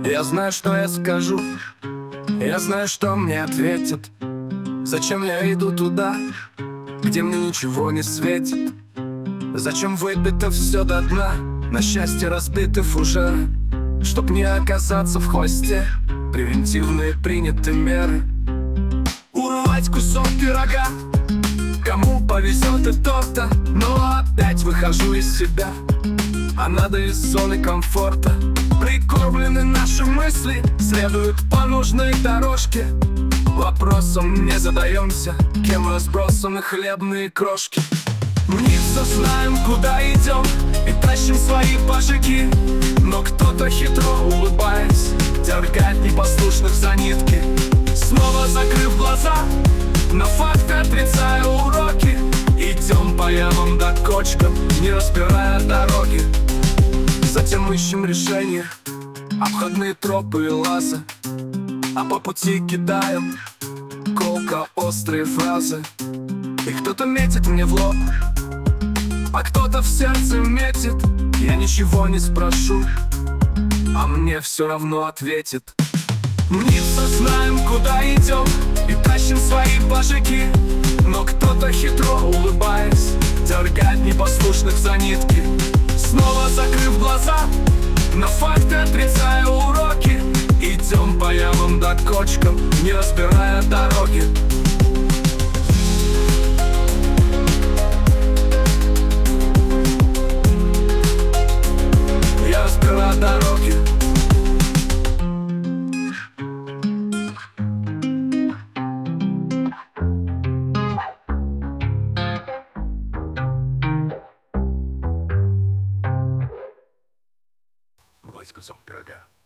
Я знаю, что я скажу, я знаю, что мне ответят. Зачем я иду туда, где мне ничего не светит? Зачем выпито все до дна, на счастье разбиты фужеры? Чтоб не оказаться в хвосте, превентивные приняты меры. Урвать кусок пирога, кому повезет и то-то. Но опять выхожу из себя, а надо из зоны комфорта. Прикормлены наши мысли, следуют по нужной дорожке. Вопросом не задаемся, кем разбросаны хлебные крошки. Мнится знаем, куда идем, и тащим свои пожиги. Но кто-то хитро улыбаясь дергает непослушных за нитки. Снова закрыв глаза, на факты отрицая уроки, идем по ямам до кочкам, не разбирая дороги. Затем ищем решения, обходные тропы и лазы, а по пути кидаем колко острые фразы. И кто-то метит мне в лоб, а кто-то в сердце метит. Я ничего не спрошу, а мне все равно ответит. Мнится знаем, куда идем, и тащим свои пожиги. Но кто-то хитро улыбаясь дергает непослушных за нитки. Снова закрыв глаза, на факты отрицая уроки, идем по ямам до кочкам, не разбирая дороги. Я разбираю дороги. Кусок пирога.